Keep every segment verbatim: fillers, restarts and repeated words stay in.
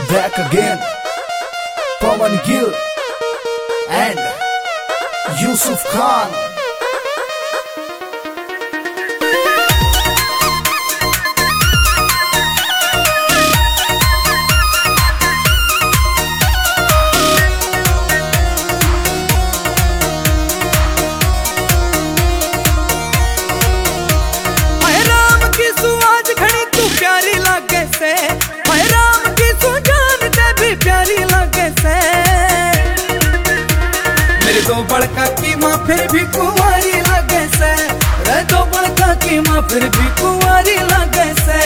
back again. Pawan Gill and Yusuf Khan. मेरे दो बड़का की माँ फिर भी कुंवारी लगे से, रे दो बड़का की माँ फिर भी कुंवारी लगे से।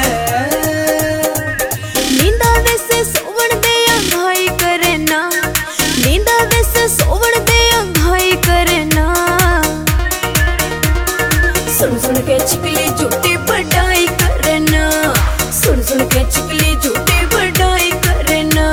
नींदा वैसे सोवण दे अंघाई करे ना, नींदा वैसे सोवण दे अंघाई करे ना। सुन सुन के चिकली झूठी बड़ाई करे ना, सुन सुन के चिकली झूठी बड़ाई करे ना।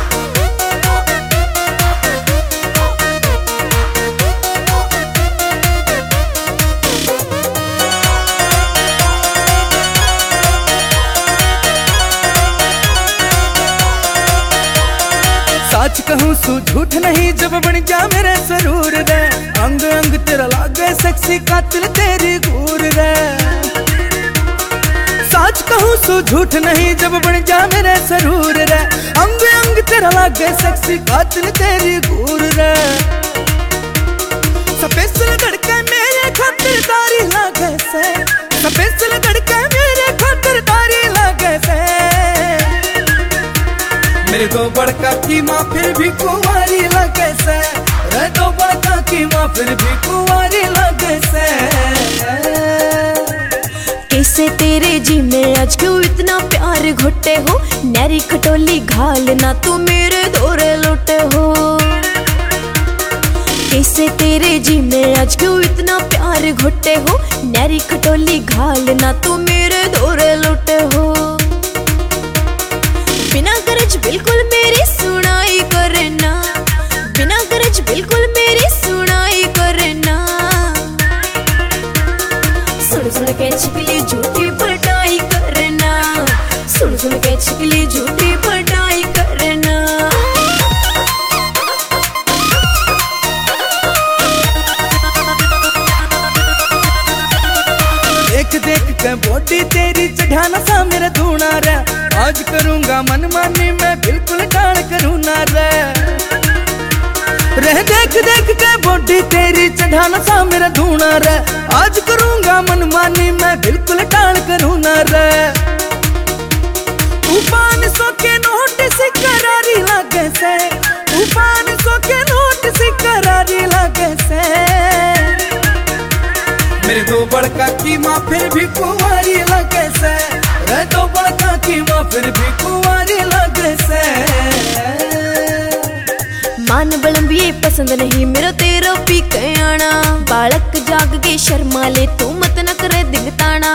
सच कहूँ सू झूठ नहीं जब बन जा मेरे सरूर रे, अंग अंग तेरा लागे सेक्सी कातिल तेरी घूर रे। सच कहूँ सू झूठ नहीं जब बन जा मेरे सरूर रे, अंग अंग तेरा लागे सेक्सी कातिल तेरी घूर रे। स्पेशल धड़के मेरे खातिर तारी लागे से, स्पेशल धड़के मेरे खातिर तारी लागे से। मेरे दो बड़का की माँ फिर भी कुंवारी लगे से, रे दो बड़का की माँ फिर भी कुंवारी लगे से। कैसे तेरे जी में आज क्यों इतना प्यार घुटे हो, नैरी खटोली घाल ना तू मेरे दौरे लौटे हो। कैसे तेरे जी में आज क्यों इतना प्यार घुटे हो, नैरी खटोली घाल ना तू मेरे दौरे लौटे हो। बिना गरज बिल्कुल मेरी सुनाई करे ना, बिना गरज बिल्कुल मेरी सुनाई करे ना। सुन सुन के चिकली झूठी बड़ाई करे ना, सुन सुन के चिकली झूठी बड़ाई करे ना। देख देख के बॉडी तेरी चढ़ाना सा मेरा धूना रे, आज करूंगा मनमानी मैं बिल्कुल डाल करूँ ना रे। रह देख देख के बॉडी तेरी चढ़ाना सा मेरा धूना रे, आज करूंगा मनमानी मैं बिल्कुल डाल करूँ ना रे। तू पाँच सौ के नोट से करारी लगे से, तू पाँच सौ के नोट से करारी लगे से। मेरे दो बड़का की माँ फिर भी कुंवारी लगे से, रे दो बड़का की माँ फिर भी कुंवारी लगे से। मान बलम्बिए पसंद नहीं मेरा तेरा पी के आना, बालक जाग के शर्मा ले तू मत न करे दिगताना।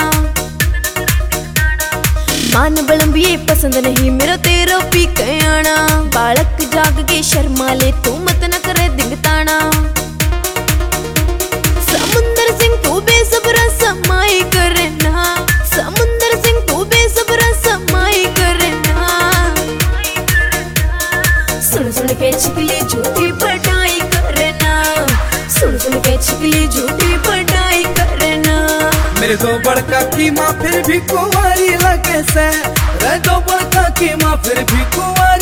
मान बलम्बिए पसंद नहीं मेरा तेरा पी के आना, बालक जाग के शर्मा ले तू मत न करे दिगताना। समुंदर सिंह तू बेसब्रा समाई करे ना, समुंदर सिंह तू बेसब्रा समाई करे ना। सुन सुन के चिकली झूठी बड़ाई करे ना, सुन सुन के चिकली झूठी बड़ाई करे ना। मेरे दो बड़का की माँ फिर भी कुंवारी लगे से, रे दो बड़का की माँ फिर भी कुंवारी